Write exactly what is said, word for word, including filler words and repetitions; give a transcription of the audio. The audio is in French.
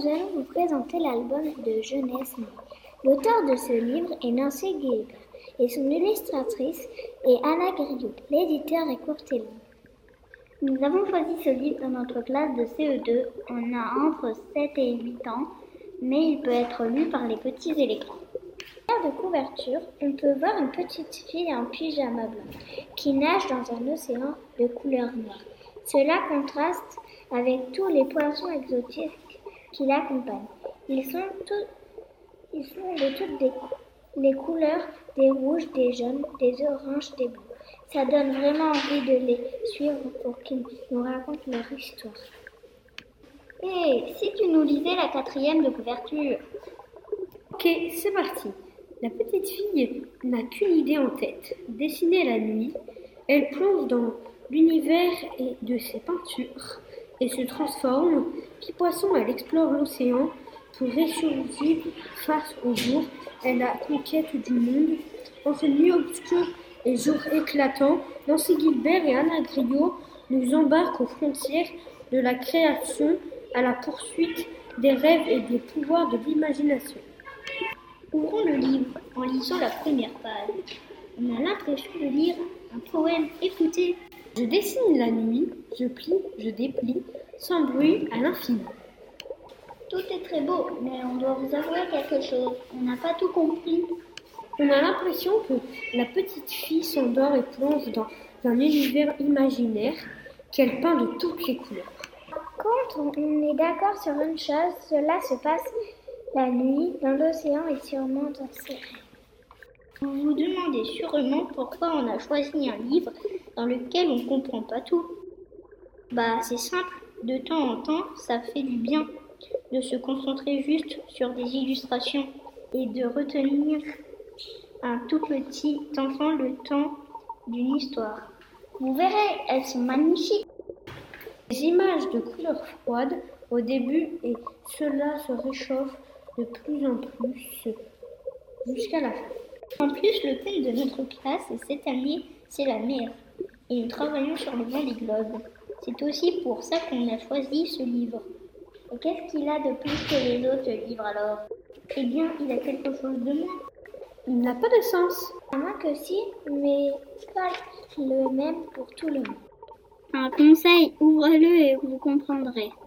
nous allons vous présenter l'album de jeunesse Nuit. L'auteur de ce livre est Nancy Guilbert et son illustratrice est Anna Griot. L'éditeur est Courtellon. Nous avons choisi ce livre dans notre classe de C E deux. On a entre sept et huit ans, mais il peut être lu par les petits et les grands. De couverture, on peut voir une petite fille en pyjama blanc qui nage dans un océan de couleur noire. Cela contraste avec tous les poissons exotiques qui l'accompagnent. Ils sont, tout, ils sont de toutes des, les couleurs, des rouges, des jaunes, des oranges, des bleus. Ça donne vraiment envie de les suivre pour qu'ils nous racontent leur histoire. Et si tu nous lisais la quatrième de couverture? Ok, c'est parti. La petite fille n'a qu'une idée en tête, dessiner la nuit. Elle plonge dans l'univers et de ses peintures et se transforme. Puis poisson, elle explore l'océan pour ressurgir face au jour. Elle a conquête du monde. Entre nuit obscure et jour éclatant, Nancy Guilbert et Anna Griot nous embarquent aux frontières de la création à la poursuite des rêves et des pouvoirs de l'imagination. Ouvrons le livre en lisant la première page. On a l'impression de lire un poème. Écoutez. Je dessine la nuit, je plie, je déplie, sans bruit à l'infini. Tout est très beau, mais on doit vous avouer quelque chose. On n'a pas tout compris. On a l'impression que la petite fille s'endort et plonge dans un univers imaginaire qu'elle peint de toutes les couleurs. Quand on est d'accord sur une chose, cela se passe la nuit dans l'océan et sûrement dans ses rêves. Vous vous demandez sûrement pourquoi on a choisi un livre dans lequel on ne comprend pas tout. Bah c'est simple, de temps en temps ça fait du bien de se concentrer juste sur des illustrations et de retenir un tout petit enfant le temps d'une histoire. Vous verrez, elles sont magnifiques. Des images de couleurs froides au début et cela se réchauffe de plus en plus jusqu'à la fin. En plus, le thème de notre classe cette année, c'est la mer. Et nous travaillons sur le vent des globes. C'est aussi pour ça qu'on a choisi ce livre. Et qu'est-ce qu'il a de plus que les autres livres alors? Eh bien, il a quelque chose de moins. Il n'a pas de sens. À moins que si, mais pas le même pour tout le monde. Un conseil, ouvrez-le et vous comprendrez.